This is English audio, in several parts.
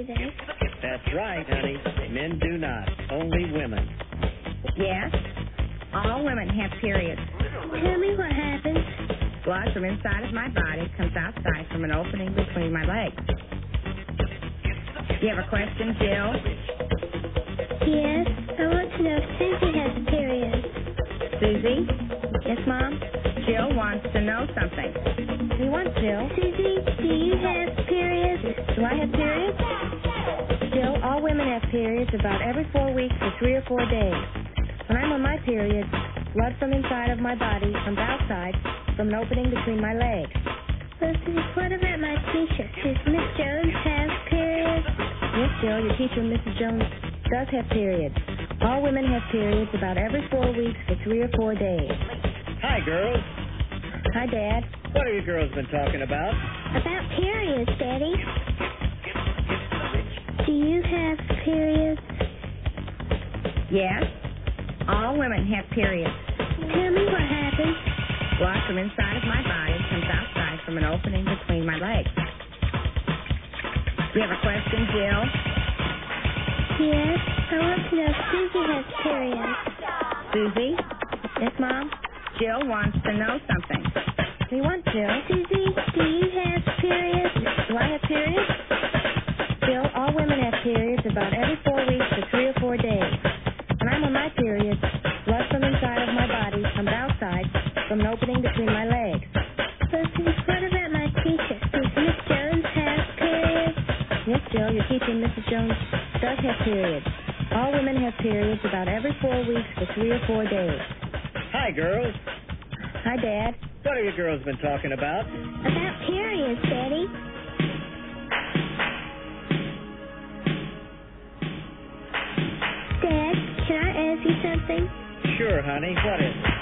then. That's right, honey. Men do not. Only women. Yes, all women have periods. Tell me what happens. Blood from inside of my body comes outside from an opening between my legs. You have a question, Jill? Yes, I want to know if Susie has a period. Susie? Yes, Mom? Jill wants to know something. What do you want, Jill? Susie, do you have periods? Do I have periods? Jill, all women have periods about every 4 weeks for 3 or 4 days. When I'm on my period, blood from inside of my body comes outside from an opening between my legs. Well, Susie, what about my teacher? Does Miss Jones have periods? Yes, Jill, your teacher, Mrs. Jones, does have periods. All women have periods about every 4 weeks for 3 or 4 days. Hi, girls. Hi, Dad. What have you girls been talking about? About periods, Daddy. Do you have periods? Yes, all women have periods. Tell me what happens. Blood from inside of my body comes outside from an opening between my legs. You have a question, Jill? Yes, I want to know if Susie has periods. Susie? Yes, Mom? Jill wants to know something. What do you want, Jill? Susie, do you have periods? Do I have periods? Jill, all women have periods about every 4 weeks for 3 or 4 days. When I'm on my period, blood from inside of my body comes outside from an opening between my legs. Well, Susie, what about my teacher? Does Miss Jones have periods? Yes, Jill, your teacher, Mrs. Jones, does have periods. All women have periods about every 4 weeks for 3 or 4 days. Hi, girls. Hi, Dad. What have you girls been talking about? About periods, Daddy. Dad, can I ask you something? Sure, honey. What is it?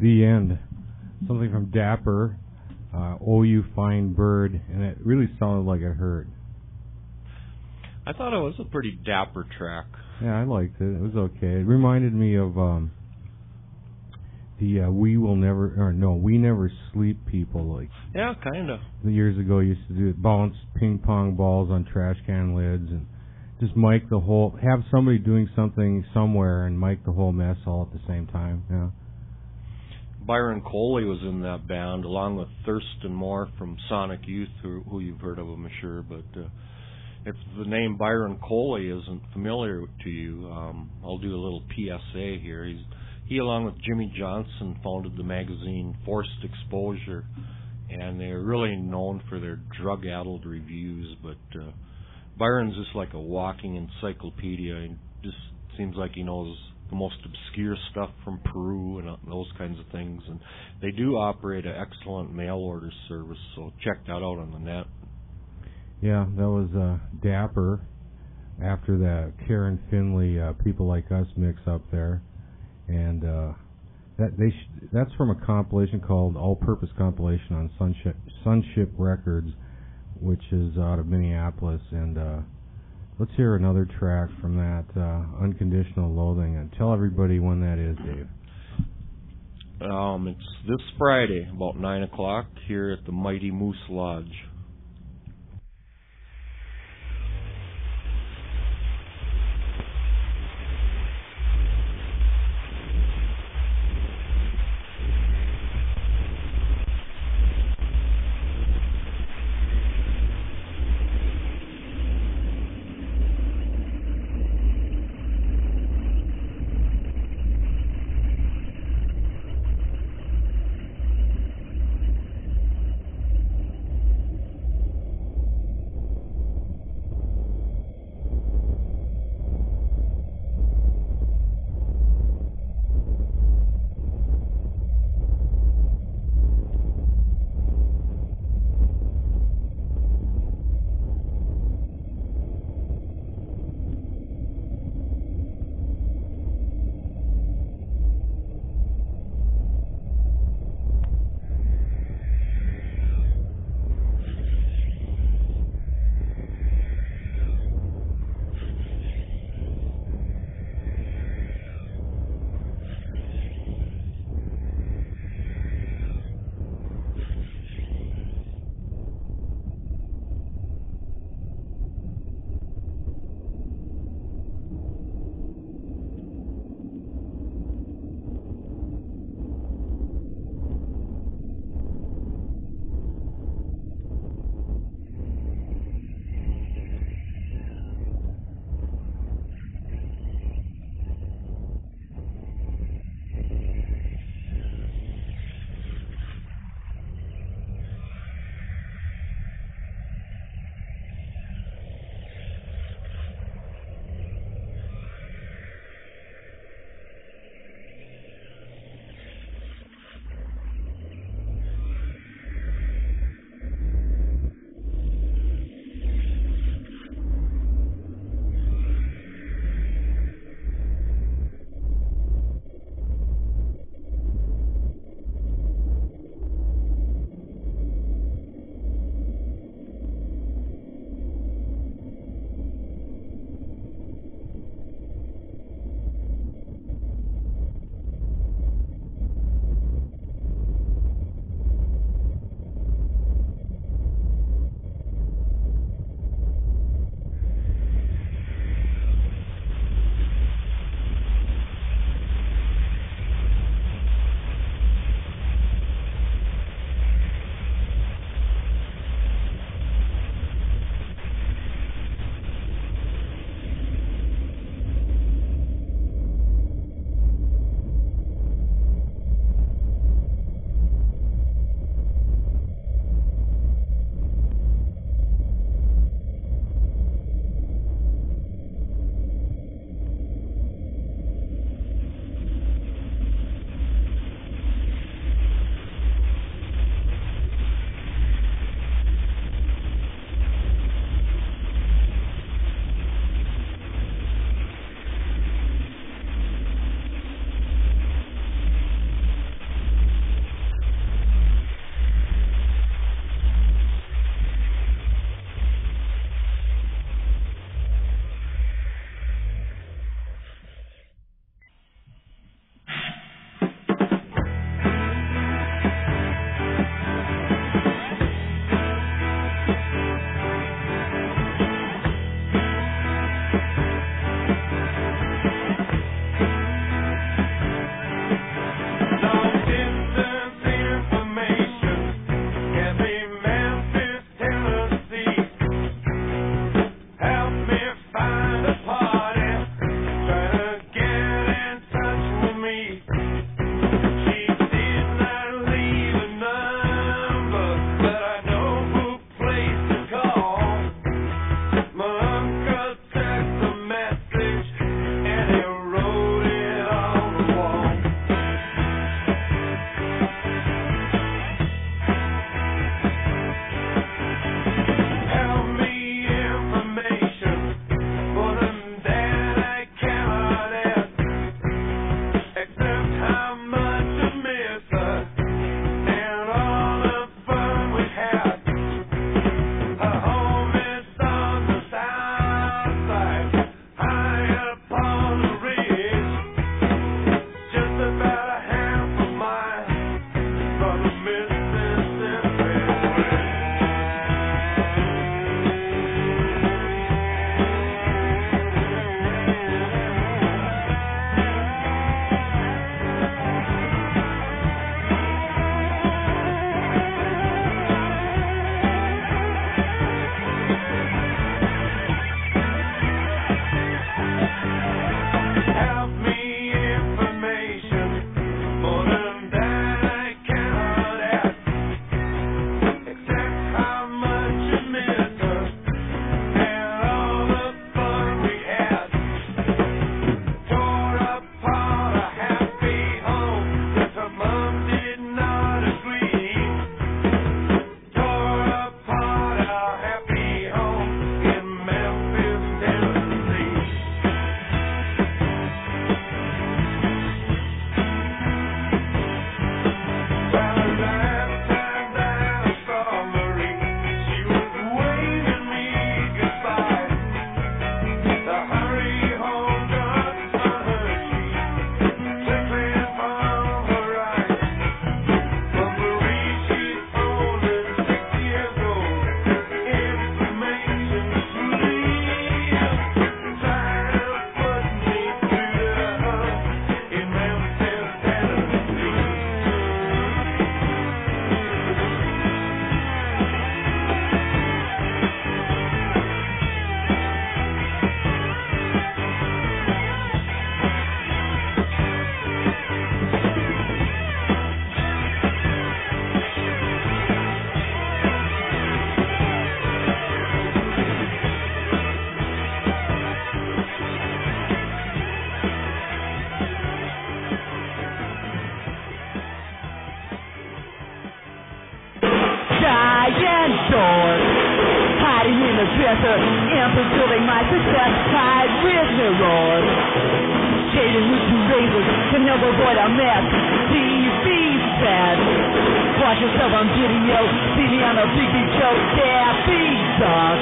The End. Something from Dapper, Oh You Fine Bird, and it really sounded like it hurt. I thought it was a pretty dapper track. Yeah, I liked it. It was okay. It reminded me of the We Never Sleep people. Like, yeah, kind of. Years ago, used to do bounce ping pong balls on trash can lids and just mic the whole. Have somebody doing something somewhere and mic the whole mess all at the same time. Yeah. Byron Coley was in that band, along with Thurston Moore from Sonic Youth, who you've heard of, I'm sure. But if the name Byron Coley isn't familiar to you, I'll do a little PSA here. He, along with Jimmy Johnson, founded the magazine Forced Exposure, and they're really known for their drug-addled reviews. But Byron's just like a walking encyclopedia. He just seems like he knows the most obscure stuff from Peru and those kinds of things. And they do operate an excellent mail order service, so check that out on the net. Yeah, that was Dapper after that Karen Finley People Like Us mix up there. And that's from a compilation called All Purpose Compilation on Sunship Records, which is out of Minneapolis. And let's hear another track from that, Unconditional Loathing, and tell everybody when that is, Dave. It's this Friday, about 9 o'clock, here at the Mighty Moose Lodge. and doors. Hiding in the dresser and fulfilling my success. Hide with mirrors. Shading with two razors to never avoid a mess. TV set. Watch yourself on video. See me on a big show. Daffy Duck.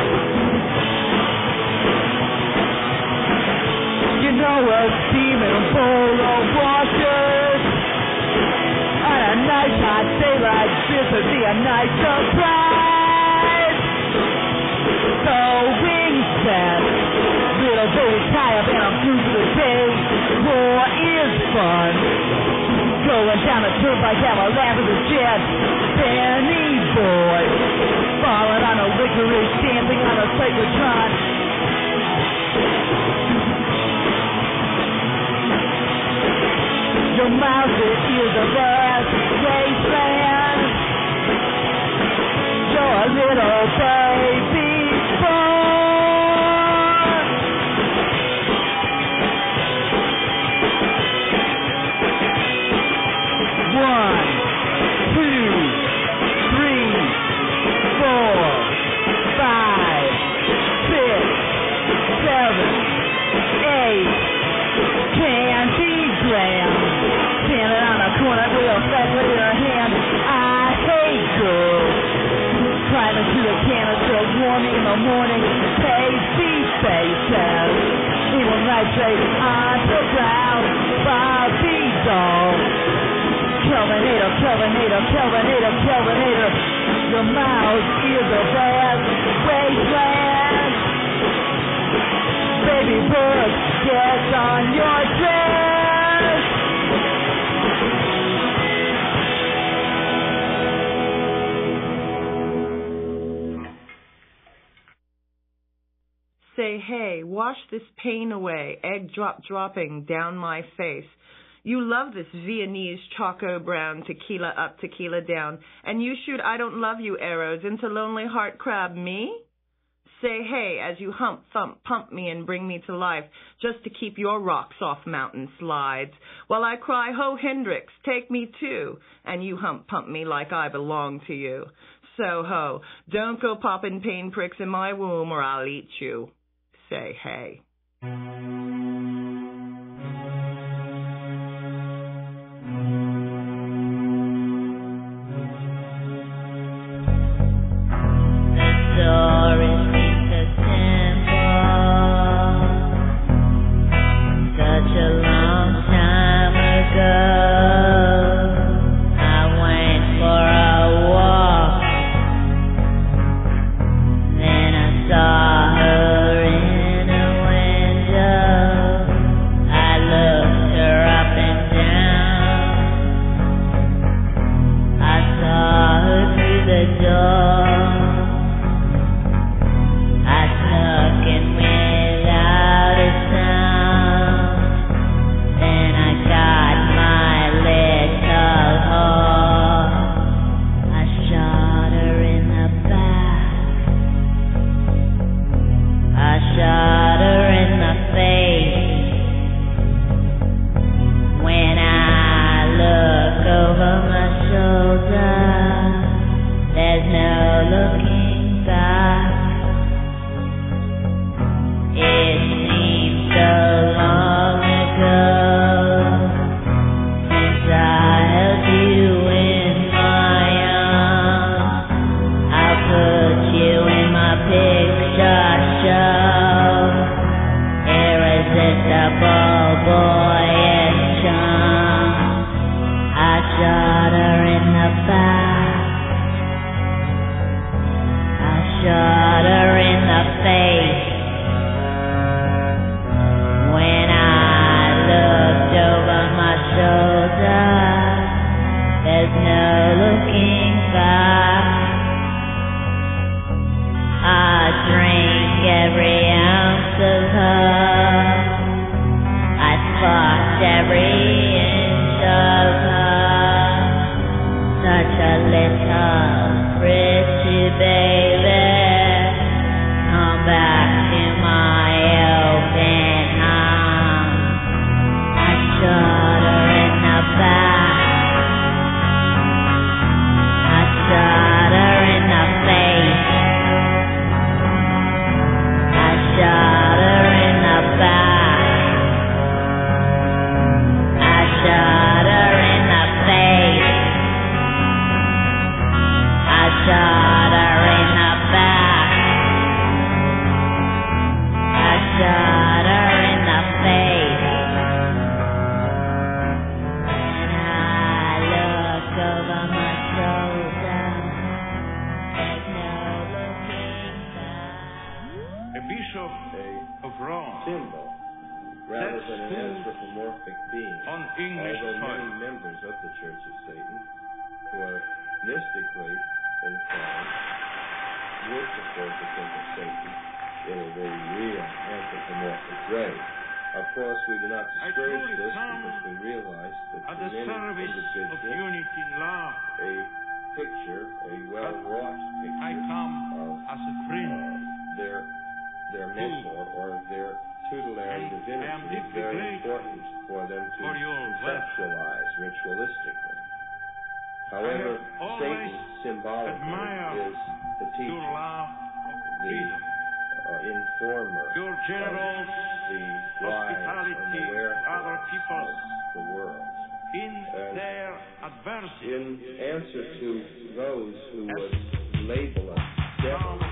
You know a steaming bowl of washers. On a nice hot day like this would be a nice surprise. So wings set. Little baby tie up and I'm through for the day. War is fun. Going down the turnpike, have a laugh at the jet. Benny boy. Falling on a licorice, dancing on a cyclotron. Your mouth is a vast wasteland. You're a little baby born. One, two, three, four, five, six, seven, eight. Candy Graham. Standing on a corner with a flag with her hand. I hate girls. Climbing to the canister, warm in the morning. Tasty faces. Evil nitrate on the ground. Barbie doll. Kelvinator, Kelvinator, Kelvinator, Kelvinator. Your mouth is a vast wasteland. Baby bird, get on your dress. Say, hey, wash this pain away, egg dropping down my face. You love this Viennese choco brown, tequila up, tequila down, and you shoot I don't love you arrows into lonely heart crab me? Say, hey, as you hump, thump, pump me and bring me to life, just to keep your rocks off mountain slides, while I cry, ho, Hendrix, take me too, and you hump, pump me like I belong to you. So, ho, don't go popping pain pricks in my womb or I'll eat you. Say, hey. Every inch of her, such a anthropomorphic being. Although many members of the Church of Satan, who are mystically inclined, would prefer to think of Satan in a very real anthropomorphic way. Of course, we do not discourage this because we realize that to many individuals, a picture, a well-wrought picture of their mentor or their tutelary divinity is very important for them to conceptualize ritualistically. However, Satan symbolically is the teacher, the informer of the lives and the wherefore of the world. And in answer to those who would label us devils,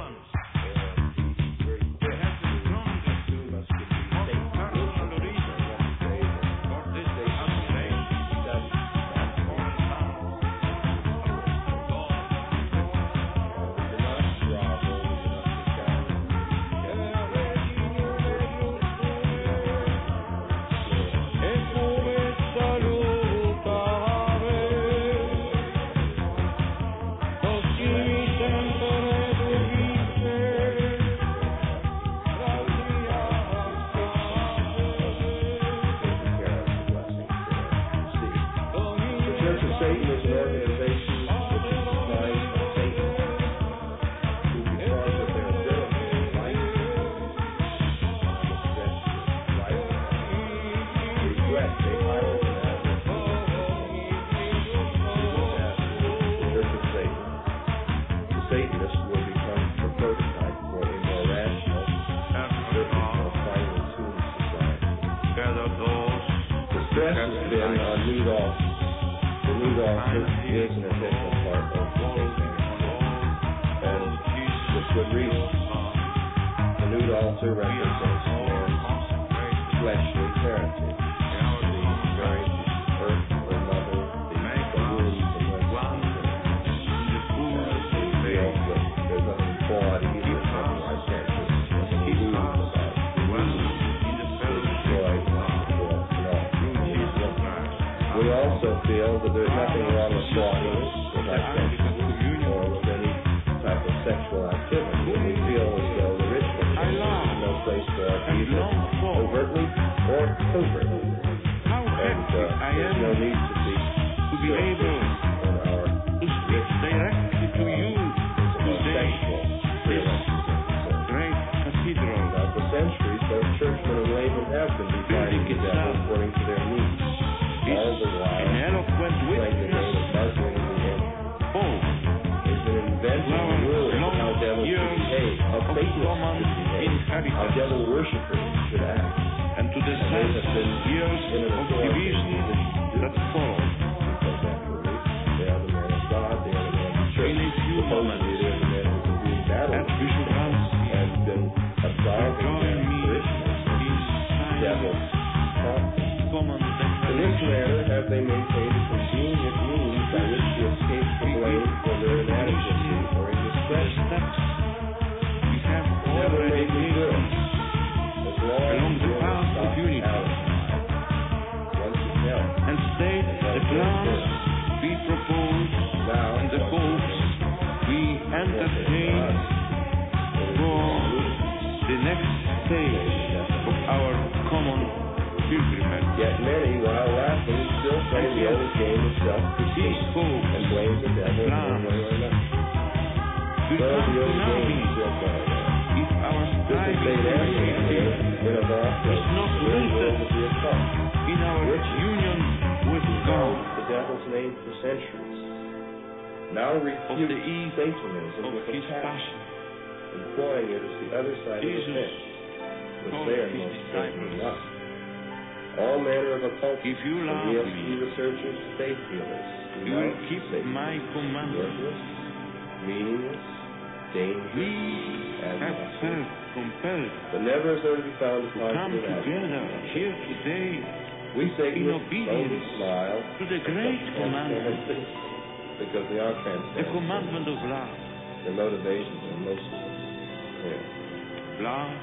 because we are transcendent. The commandment of love. The motivations are most clear. Love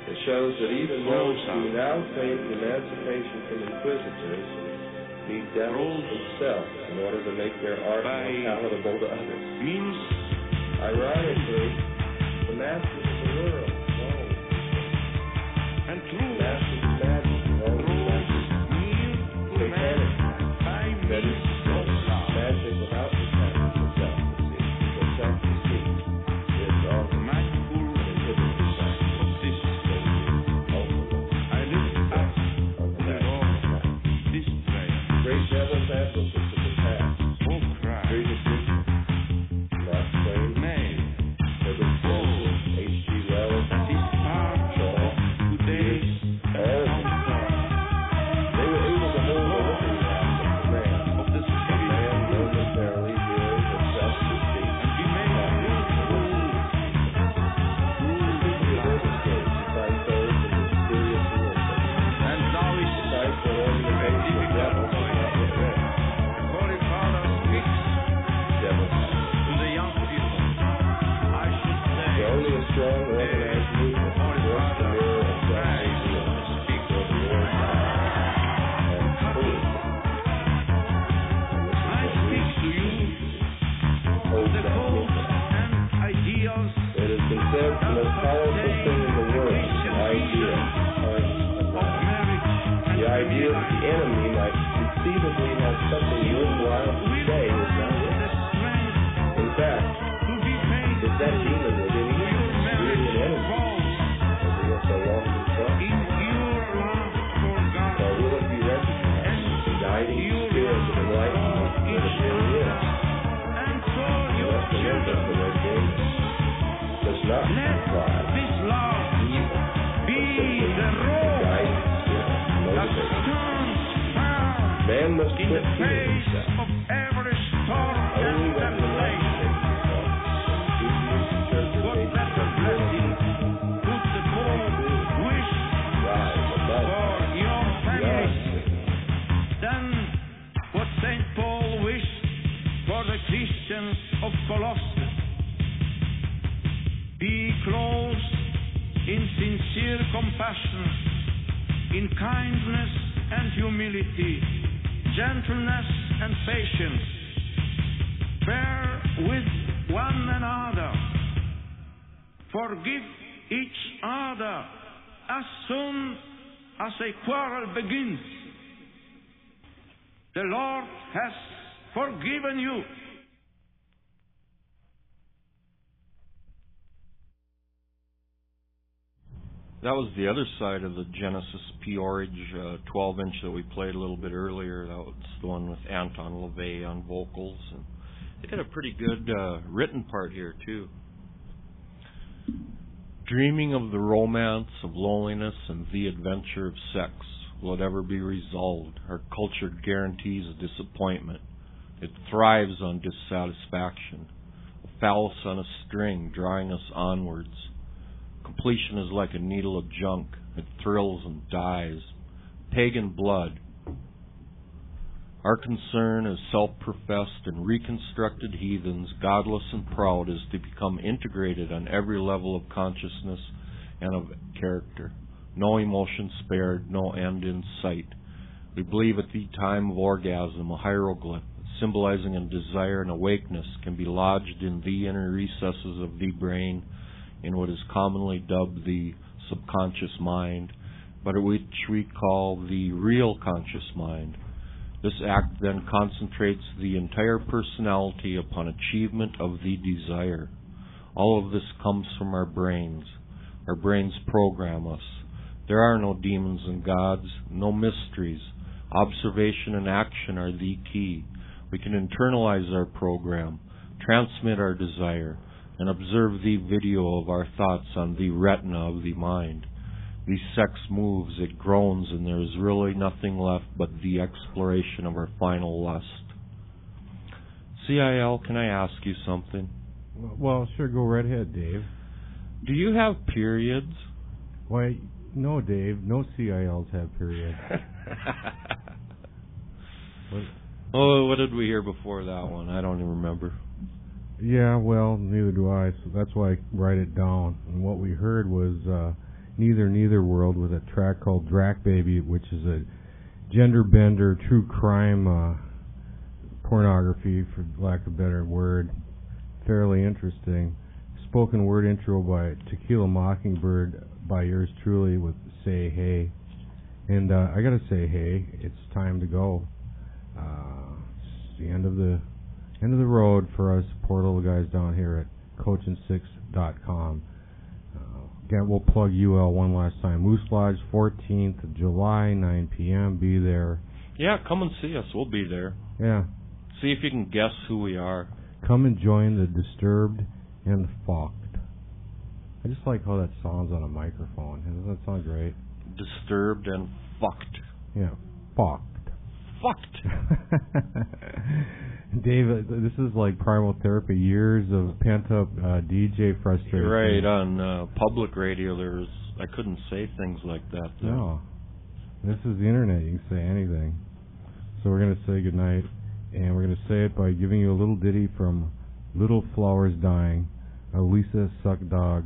It shows that even those who now claim emancipation from inquisitors need devils themselves in order to make their art more palatable to others. Ironically, the masters of the world know and true masters of magic know satanic that is magic without the patterns of self-deceit. So self-deceit is all the magical inhibited by great devil's advocates of the past. Great Egyptians, Mark Twain, Herbert Spencer, H.G. Wells, Shaw, Pierce, all of them. They were able to hold the living mass of the man. A man momentarily weary of self-deceit. Strong, organized movement forced the mirror of self-deceit to speak for the Lord and truth. I speak to you of the hopes and ideals. It has been said the most powerful thing in the world is the idea of marriage. The idea that the enemy might conceivably have something worthwhile to say is not it. In fact, if that demon was in you, man must quit feeling himself. Of every storm and tribulation, what better blessing could the Pope wish for your family than what St. Paul wished for the Christians of Colossae? Be clothed in sincere compassion, in kindness and humility, gentleness and patience. Bear with one another. Forgive each other as soon as a quarrel begins. The Lord has forgiven you. That was the other side of the Genesis Peorage 12-inch that we played a little bit earlier. That was the one with Anton LaVey on vocals. And they got a pretty good written part here, too. Dreaming of the romance of loneliness and the adventure of sex, will it ever be resolved? Our culture guarantees a disappointment. It thrives on dissatisfaction. A phallus on a string drawing us onwards. Completion is like a needle of junk. It thrills and dies. Pagan blood. Our concern as self-professed and reconstructed heathens, godless and proud, is to become integrated on every level of consciousness and of character. No emotion spared, no end in sight. We believe at the time of orgasm, a hieroglyph symbolizing a desire and awakeness can be lodged in the inner recesses of the brain, in what is commonly dubbed the subconscious mind, but which we call the real conscious mind. This act then concentrates the entire personality upon achievement of the desire. All of this comes from our brains. Our brains program us. There are no demons and gods, no mysteries. Observation and action are the key. We can internalize our program, transmit our desire, and observe the video of our thoughts on the retina of the mind. The sex moves, it groans, and there is really nothing left but the exploration of our final lust. CIL, can I ask you something? Well, sure, go right ahead, Dave. Do you have periods? Why, no, Dave. No CILs have periods. What did we hear before that one? I don't even remember. Yeah, well, neither do I, so that's why I write it down. And what we heard was Neither World with a track called Drac Baby, which is a gender bender, true crime pornography, for lack of a better word. Fairly interesting. Spoken word intro by Tequila Mockingbird by yours truly with Say Hey. And I gotta say, hey, it's time to go. It's the end of the road for us poor little guys down here at coachin6.com. Again, we'll plug UL one last time. Moose Lodge, 14th of July, 9 p.m. Be there. Yeah, come and see us. We'll be there. Yeah. See if you can guess who we are. Come and join the Disturbed and Fucked. I just like how that sounds on a microphone. Doesn't that sound great? Disturbed and fucked. Yeah, fucked. Fucked. Dave, this is like primal therapy. Years of pent-up DJ frustration. You're right. On public radio, I couldn't say things like that. Though. No. This is the internet. You can say anything. So we're going to say goodnight, and we're going to say it by giving you a little ditty from Little Flowers Dying, a Lisa Suck Dog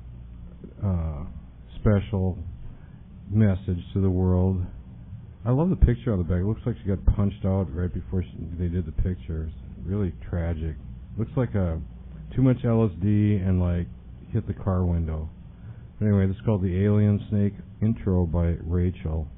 special message to the world. I love the picture on the back. It looks like she got punched out right before they did the picture. It's really tragic. Looks like too much LSD and like hit the car window. But anyway, this is called the Alien Snake intro by Rachel.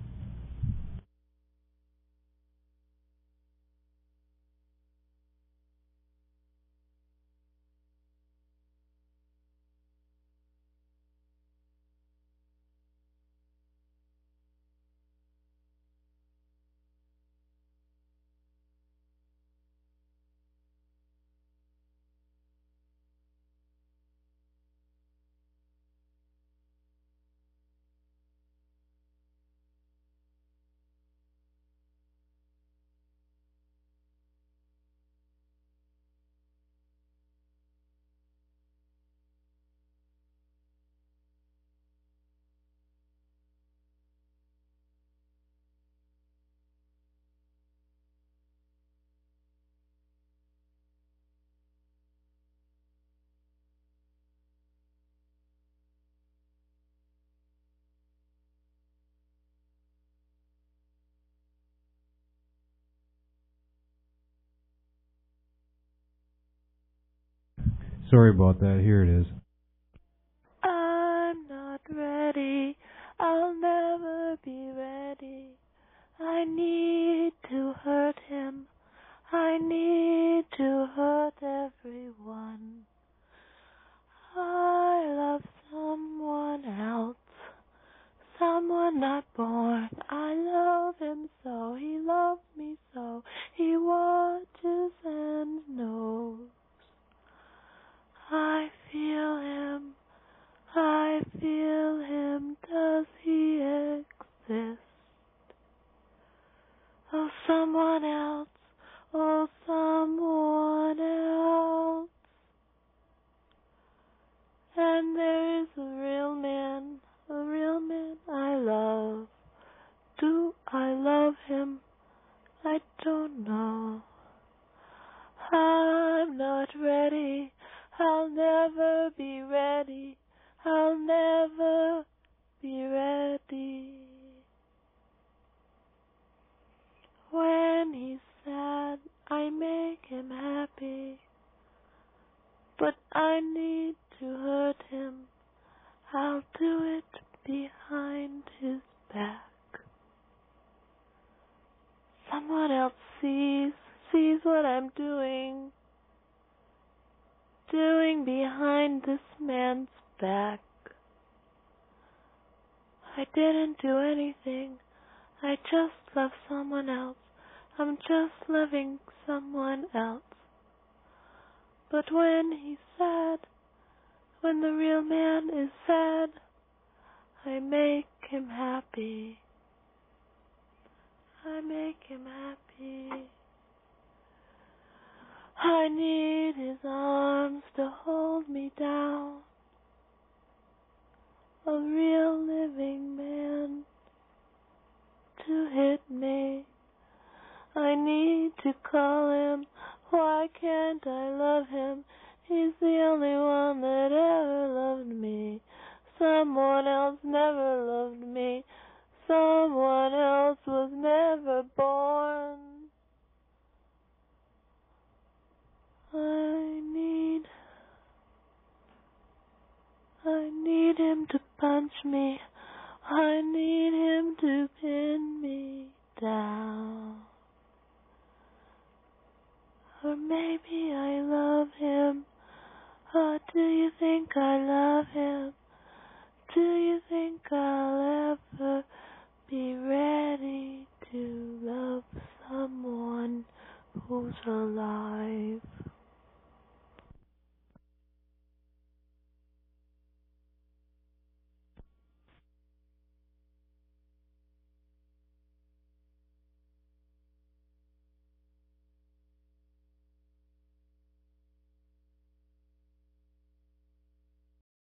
Sorry about that. Here it is. I'm not ready. I'll never be ready. I need to hurt him. I need to hurt everyone. I love someone else. Someone not born. I love him so. He loves me so. He watches and knows. I feel him. I feel him. Does he exist? Oh, someone else. Oh, someone else. And there is a real man I love. Do I love him? I don't know. I'm not ready. I'll never be ready. I'll never be ready. When he's sad, I make him happy. But I need to hurt him. I'll do it behind his back. Someone else sees what I'm doing behind this man's back. I didn't do anything. I just love someone else. I'm just loving someone else. But when he's sad, when the real man is sad, I make him happy. I make him happy. I need his arms to hold me down. A real living man to hit me. I need to call him. Why can't I love him? He's the only one that ever loved me. Someone else never loved me. Someone else was never born. I need him to punch me. I need him to pin me down. Or maybe I love him. Or do you think I love him? Do you think I'll ever be ready to love someone who's alive?